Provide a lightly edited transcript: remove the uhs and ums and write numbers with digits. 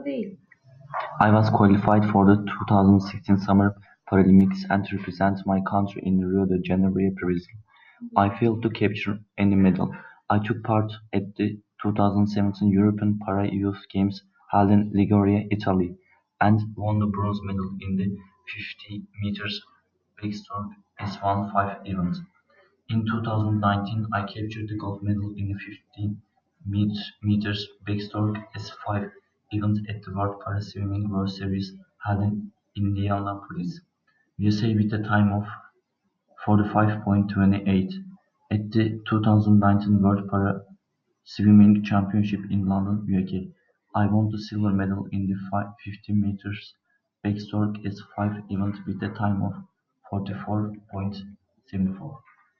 I was qualified for the 2016 Summer Paralympics and represent my country in Rio de Janeiro, Brazil. I failed to capture any medal. I took part at the 2017 European Para-Youth Games held in Liguria, Italy, and won the bronze medal in the 50 meters backstroke S1-5 event. In 2019, I captured the gold medal in the 50 meters backstroke S5 event at the World Para-Swimming World Series held in Indianapolis, USA with a time of 45.28. At the 2019 World Para-Swimming Championship in London, UK, I won the silver medal in the 50 meters backstroke S5 event with a time of 44.74.